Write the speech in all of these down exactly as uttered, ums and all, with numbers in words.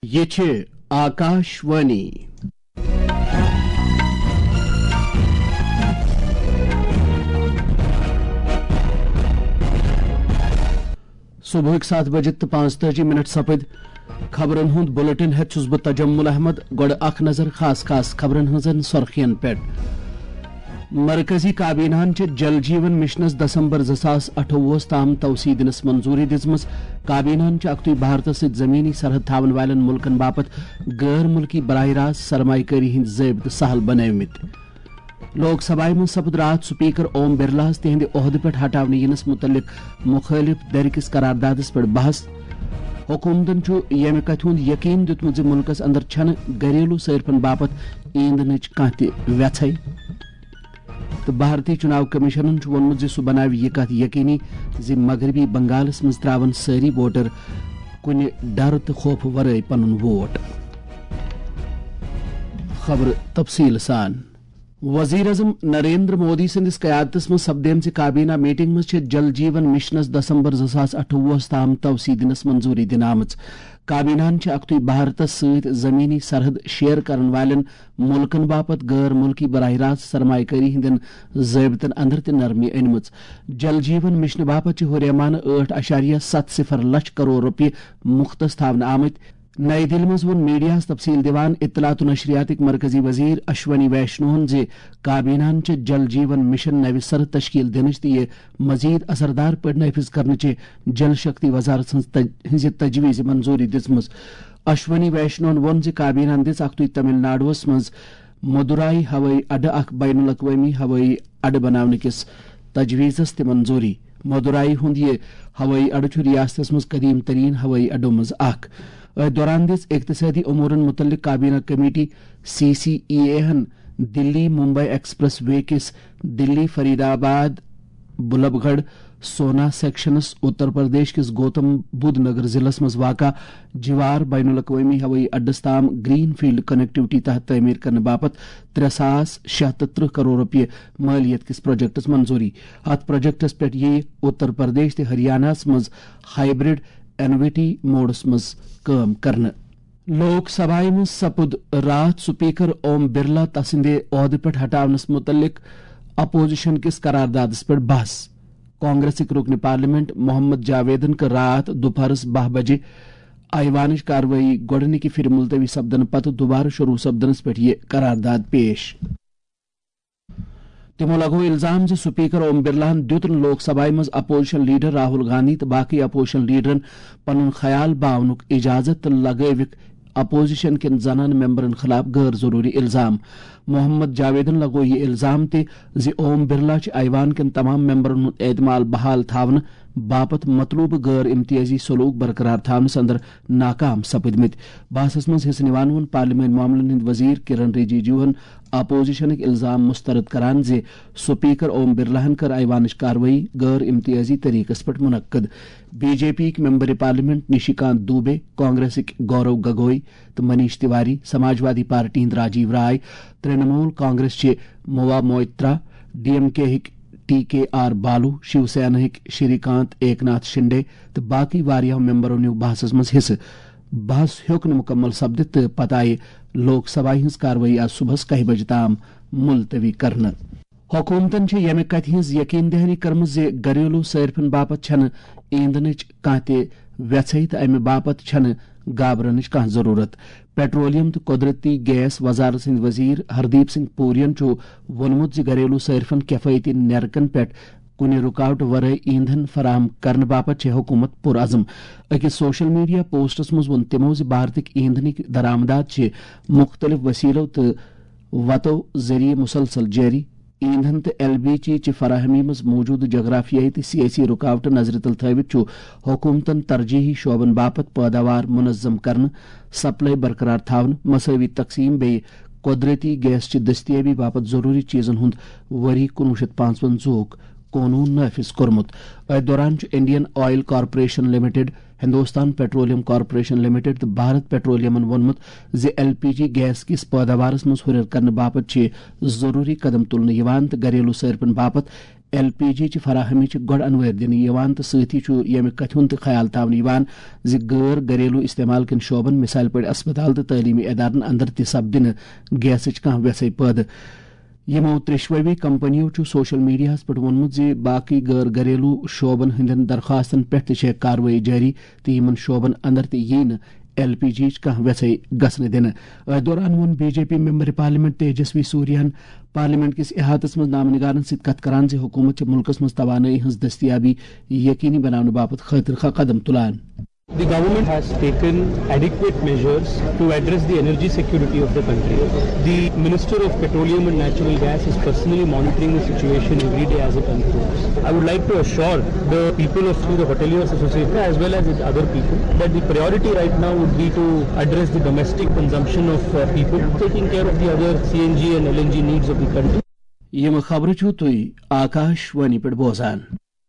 یہ چھے آکاشوانی صبح سات بجے تو پانچ تجی منٹ سپد خبرن ہند بلٹن ہیت چھس بہ تجمل احمد گوڑ اخ نظر خاص خاص خبرن ہنزن سرخین پہ مرکزی کابینہ چہ جل جیون مشنس دسمبر زساس اٹھووہس تام توسیع دنس منظوری دزمز کابینہ چہ اکتوی بھارت ست زمینی سرحد تھاون والن ملکن باپت غیر ملکی براہ راست سرمایہ کاری ہند ضابطہ سہل بنومت لوک سبھا من سپد رات سپیکر اوم برلا تہند عہدہ پہ ہٹانے ینس متعلق مخالف درکس قراردادس پہ بحث حکومتن یمہ کتھ ہند یقین دیتمت ز ملکس اندر چھن گھریلو صرفن باپت ایندھنچ کانہ تہ ویژھے تو بھارتی چناو کمیشنن وونمت ز سہ بناو یہ کت یقینی ز مغربی بنگالس مز تراون ساری ووٹر کن ڈر تو خوف ورائے پنن ووٹ. خبر تفصیل سان. وزیر اعظم نریندر مودی سندس قیادتس مز سپدیم کابینہ میٹنگ مز جل جیون مشنس دسمبر زساس اٹھووہس تام توسیع دنس منظوری دن آمت. کابینہ اکتوی بھارتس ست زمینی سرحد شیئر کرن والن ملکن باپت غیر ملکی براہ راست سرمایہ کاری ہندن ضابطن اندر تہ نرمی انمت. جل جیون مشن باپت ہریمانہ آٹھ اشاریہ ست صفر لچھ کروڑ روپیہ مختص تھاونہ آمت. نئی دہلی مز وون میڈیاہس تفصیل دیوان اطلاعات و نشریاتک مرکزی وزیر اشونی ویشنوہن ز کابینہ چہ جل جیون مشن نو سر تشکیل دنچ تہ مزید اثردار پہ نافذ کرنچ جل شکتی وزارت ہز تجویز منظوری دژمژ. اشونی ویشنوہن وون ز کابینہ دژ اکتوی تمل ناڈوس مز مدورائی ہوٲئی اڈہ اخ بین الاقوامی ہوٲئی اڈہ بناونہ کس تجویزس تہ منظوری. مدورائی ہند یہ ہوٲئی اڈہ چھ ریاستس مز قدیم ترین ہوٲئی اڈو مز اخ. دوران دس اقتصادی امورن متعلق کابینہ کمیٹی سی سی ای اے ہن دلی ممبئی ایکسپریس وے کس دلی فرید آباد بلب گڑھ سونا سیکشنس اتر پردیش کس گوتم بدھ نگر ضلع مز واقع جوار بین الاقوامی ہوئی اڈس تام گرین فیلڈ کنیکٹیوٹی تحت تعمیر کرنے باپت ترے ساس شہ ترہ کروڑ روپیہ مالیت کس پروجیکٹس منظوری. ات پروجیکٹس پہ یہ اتر پردیش تہ ہریانہ مز ہائیبرڈ اینویٹی موڈس مز کام کرنا. لوک سبھا مز سپد رات سپیکر اوم برلا تسند عہدہ پہ ہٹاونس متعلق اپوزیشن کس قراردادس پہ بحث. کانگریسک رکن پارلیمنٹ محمد جاویدن کر رات دوپہرس بہ بجے ایوانچ کاروٲیی گۄڈنِکہِ پھر ملتوی سپدن پتہ دوبارہ شروع سپدنس پہ یہ قرارداد پیش. تمو لگو الزام ز سپیکر اوم برلاہن دیت لوک سبھا مز اپوزیشن لیڈر راہل گاندھی تو باقی اپوزیشن لیڈرن پنن خیال باونک اجازت لگوک اپوزیشن کن زنان ممبرن خلاف غیر ضروری الزام. محمد جاویدن لگو یہ الزام تہ ز اوم برلا ایوان کن تمام ممبرن ہند اعتماد بحال تھاون باپت مطلوب غیر امتیازی سلوک برقرار تھونس اندر ناکام سپدمت. بحثس مز حصہ نوان وون پارلیمانی معاملن ہند وزیر کرن رجیجوہن اپوزیشنک الزام مسترد کران ز سپیکر اوم برلاہن کر ایوانچ کاروٲیی غیر امتیازی طریقس پہ منعقد. B J P member parliament Nishikant Dubey, کانگریسک گورو گگوئی تو منیش تیواری، سماجوادی پارٹی ہند راجیو رائے، ترنمول کانگریس چہ موا موئترا، ڈی ایم کے ہک ٹی کے آر بالو، شیو سینا ہک شری کانت ایک ناتھ شنڈے تو باقی واریاہ ممبروں نیو بحثس مز حصہ. بحث ہیوک مکمل سپدت تو پتہ آئی لوک سبھا ہز کاروٲیی آج صبح کہ بجے تام ملتوی کرنا. حکومتن یمہ کتھ ہز یقین دہانی کرم ز گھریلو صارفن باپت چھن ایندھنچ کانہ تہ ویژھے تو امہ باپت چھن گابرنچ کانہ ضرورت. پیٹرولیم تو قدرتی گیس وزارت سند وزیر ہردیپ سنگھ پورین وونمت ز گھریلو صارفن کفایتی نیرکن پہ کن رکاوٹ ورائے ایندھن فراہم کرنے باپت حکومت پرعزم. اکس سوشل میڈیا پوسٹس مز وون تمو ز بھارتک ایندھنک درآمدات مختلف وسیلوں تو وتو ذریعہ مسلسل جاری. ایندھن تو ایل بی جی چہ فراہمی مز موجود جغرافیائی تو سیاسی رکاوٹ نظر تل تھوت حکومتن ترجیحی شعبن باپت پیداوار منظم کرنے، سپلائی برقرار تھاون، مساوی تقسیم بیٚیہِ قدرتی گیس چہ دستیابی باپت ضروری چیزن ہند وری کنوہ شیت پانژونزہک قونون نافذ کورمت. ات دوران Indian oil corporation limited, Hindustan petroleum corporation limited تو بھارت پیٹرولیمن وونمت ز ایل پی جی گیس کس پیداوارس مز ہریر کرنے باپت ضروری قدم تلنے یوان تو گھریلو صارفن باپت ایل پی جی چہ فراہمی گۄڈٕ انوٲر دِنہٕ یِوان تہٕ سۭتی چھُ ییٚمہِ کتھِ ہُنٛد تہِ خیال تھاونہٕ یِوان زِ غٲر گھریلو استعمال کٮ۪ن شعبن مثال پٲٹھۍ اسپتال تہٕ تعلیمی ادارن اندر تہِ سپدِ نہٕ گیسٕچ کانٛہہ ویژھٕے پٲدٕ یمو ترٛیشوٕے کمپنیو چھُ سوشل میڈیاہس پٮ۪ٹھ ووٚنمُت زِ باقٕے غٲر گھریلو شعبن ہٕنٛدٮ۪ن درخواستن پٮ۪ٹھ تہِ چھےٚ کاروٲیی جٲری تہٕ یِمن شعبن اندر تہِ یی نہٕ ایل پی جی یِچ کانٛہہ ویژھٕے گژھنہٕ دِنہٕ أتھۍ دوران ووٚن B J P member parliament Tejasvi سوریاہن پارلیمنٹ کِس احاطس منٛز نامہ نگارن سۭتۍ کتھ کران زِ حکوٗمت چھِ مُلکس منٛز توانٲیی ہٕنٛز دٔستیابی یقینی بناونہٕ باپتھ خٲطرٕ قدم تُلان. The government has taken adequate measures to address the energy security of the country. The Minister of Petroleum and Natural Gas is personally monitoring the situation every day as it unfolds. I would like to assure the people of the Hoteliers Association as well as other people that the priority right now would be to address the domestic consumption of uh, people, taking care of the other C N G and L N G needs of the country. یم خبر چھو تُہۍ آکاش وانی پٮ۪ٹھ بوزان.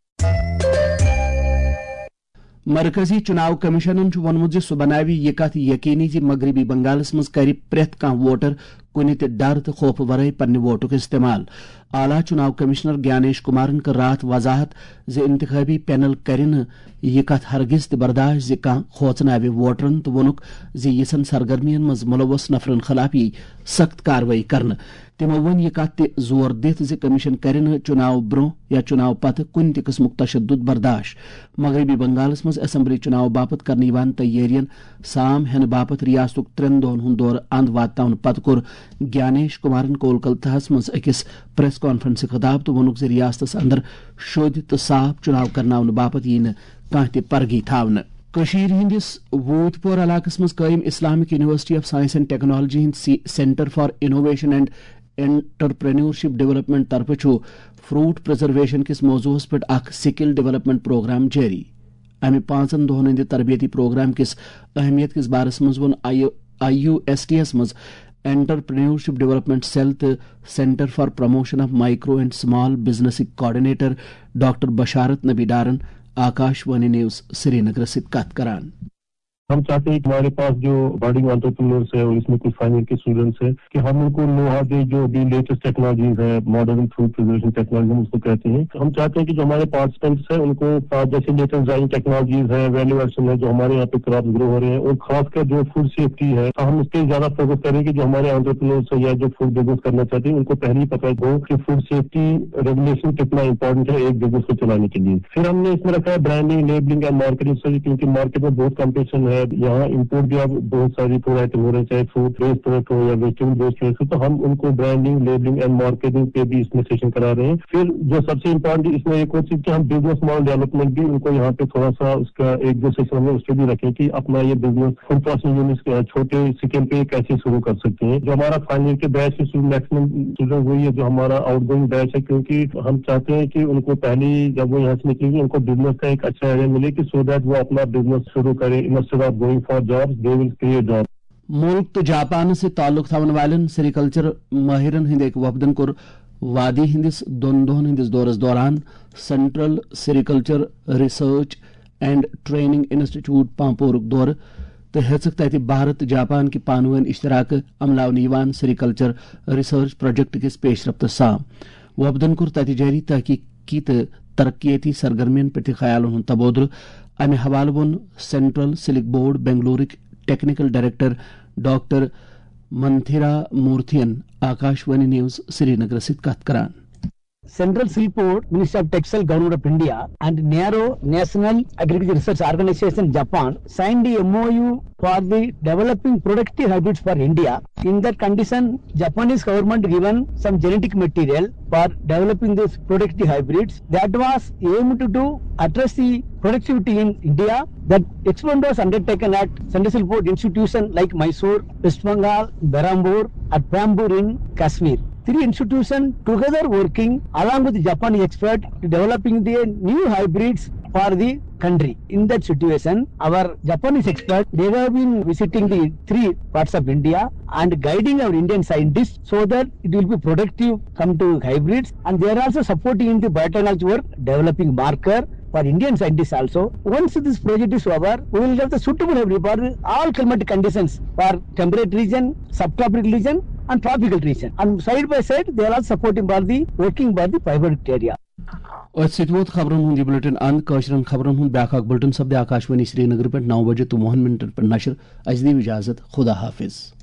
مرکزی چناو کمیشنن ووٚنمُت زِ سُہ بناوِ یہِ کتھ یقینی زِ مغربی بنگالس منٛز کرِ پرٛٮ۪تھ کانٛہہ ووٹر کُنہِ تہِ ڈر تہٕ خوفہٕ ورٲے پننہِ ووٹُک استعمال. اعلیٰ چناو کمشنر گیانیش کمارن کٔر راتھ وضاحت زِ انتخابی پینل کرِ نہٕ یہِ کتھ ہرگز تہِ برداشت زِ کانٛہہ کھوژناوِ ووٹرن تہٕ ووٚنُکھ زِ یِژھن سرگرمین منٛز ملوث نفرن خلاف یی سخت کاروٲیی کرنہٕ. تمو ووٚن یہِ کتھ تہِ زور دِتھ زِ کمیشن کرِ نہٕ چناو برونٛہہ یا چناو پتہٕ کُنہِ تہِ قٕسمُک تشدد برداشت. مغربی بنگالس منٛز اسمبلی چناو باپت کرنہٕ یِوان تیٲرین سام ہینہٕ باپت ریاستُک ترٛٮ۪ن دۄہن ہُنٛد دورٕ اند واتناونہٕ پتہٕ کوٚر گیانیش کمارن کولکتہس منٛز أکِس پریس کانفرنسہِ خطاب تہٕ ووٚنُکھ زِ ریاستس اندر شوٚدۍ تہٕ صاف چناو کرناونہٕ باپت یی نہٕ کانٛہہ تہِ پرگی تھاونہٕ. کشیر ہندس ووت پور علاقس منٛز قٲیم Islamic university of science and technology ہند centre for innovation and entrepreneurship development طرفہٕ چھُ فروٹ پرزرویشن کس موضوعس پٮ۪ٹھ اکھ سکل ڈیولپمنٹ پروگرام جٲری. امہِ پانژن دۄہن ہٕنٛدِ تربیتی پروگرام کس اہمیت کس بارس منٛز ووٚن آئی یو ایس ٹی یس منٛز انٹرپرینیورشپ ڈیولپمنٹ سیل تہٕ centre for promotion of micro and small بزنسٕکۍ کوآرڈینیٹر ڈاکٹر بشارت نبی ڈارن آکاش وانی نیوز سری نگر سۭتۍ کتھ کران. ہم چاہتے ہیں کہ ہمارے پاس جو بارڈنگ انٹرپرینورس ہے اور اس میں کچھ فائنل کے اسٹوڈنٹس ہیں کہ ہم ان کو نوہا دیں جو بھی لیٹسٹ ٹیکنالوجیز ہے ماڈرن فوڈ پریزرویشن ٹیکنالوجی ہم اس کو کہتے ہیں. ہم چاہتے ہیں کہ جو ہمارے پارٹیسپینٹس ہیں ان کو جیسے لیٹسٹ ڈرائنگ ٹیکنالوجیز ہے ویلیو ایڈیشن ہے جو ہمارے یہاں پہ کراپس گرو ہو رہے ہیں اور خاص کر جو فوڈ سیفٹی ہے ہم اس پہ زیادہ فوکس کریں کہ جو ہمارے انٹرپرینورس ہیں یا جو فوڈ بزنس کرنا چاہتے ہیں ان کو پہلے ہی پتہ ہو کہ فوڈ سیفٹی ریگولیشن کتنا امپورٹنٹ ہے ایک بزنس کو چلانے کے لیے. پھر ہم نے اس میں رکھا ہے برانڈنگ لیبلنگ اینڈ مارکیٹنگ کیونکہ مارکیٹ میں بہت کمپٹیشن ہے. یہاں بھی اب بہت ساری فوڈ آئٹم ہو رہے ہیں چاہے فوڈ بیسڈ پروڈکٹ ہو یا ویجیٹیبل بیسڈ پروڈکٹ تو ہم ان کو برانڈنگ لیبلنگ اینڈ مارکیٹنگ پہ بھی اس میں سیشن کرا رہے ہیں. پھر جو سب سے امپورٹنٹ اس میں ایک اور چیز کہ ہم بزنس ماڈل ڈیولپمنٹ بھی ان کو یہاں پہ تھوڑا سا اس کا ایک دو سیشن میں اس پہ بھی رکھیں کہ اپنا یہ بزنس فوڈ پروسیسنگ یونٹ چھوٹے اسکیل پہ کیسے شروع کر سکتے ہیں. جو ہمارا فائنل کے بیچ میکسیمم اسٹوڈنٹ وہی ہے جو ہمارا آؤٹ گوئنگ بیچ ہے کیونکہ ہم چاہتے ہیں کہ ان کو پہلے جب وہ یہاں سے نکلیں گے ان کو بزنس کا ایک اچھا آئیڈیا ملے کہ سو دیٹ وہ اپنا بزنس شروع کرے instead of going for jobs they will create job. ملک تو جاپان سے تعلق تھاون والن سیریکلچر ماہرن ہند ایک وفدن کور وادی ہندس دون دہن ہندس دورس دوران central sericulture research and training institute پامپورک دور تو ہیژک تتہ بھارت جاپان کہ پانوین اشتراک عملاون سیریکلچر ریسرچ پروجیکٹ کس پیش رفت سام. وفدن کور تتہ جاری تحقیقی تو ترقیتی سرگرمین پہ خیالن ہند تبادلہ. امہ حوالہ وون سینٹرل سلک بورڈ بنگلورک ٹیکنیکل ڈائریکٹر ڈاکٹر منتھیرا مورتھین آکاشوانی نیوز سری نگر سۭتۍ کتھ کران. Central Silk Board, Ministry of Textile, Government of India, and NARO, National Agriculture Research Organization, Japan, signed the M O U for the developing productive hybrids for India. In that condition, Japanese government given some genetic material for developing these productive hybrids. That was aimed to address the productivity in India. That experiment was undertaken at Central Silk Board institution like Mysore, West Bengal, Berhampur, at Bambur in Kashmir. Three institutions together working along with the Japanese expert to developing the new hybrids for the country. In that situation, our Japanese experts, they have been visiting the three parts of India and guiding our Indian scientists so that it will be productive come to hybrids, and they are also supporting in the biotechnology work, developing marker for Indian scientists also. Once this project is over, we will have the suitable hybrid for all climatic conditions for temperate region, subtropical region and tropical region. And side by side, they are all supporting by the working by the fiber area. वोत खबरन हुंद bulletin अंद काशरन खबरन हुंद back bulletin सब्द आकाशवाणी श्रीनगर पे नौ बजे तो मोहन मिनटन पर नशर अजदी इजाजत खुदा हाफिज।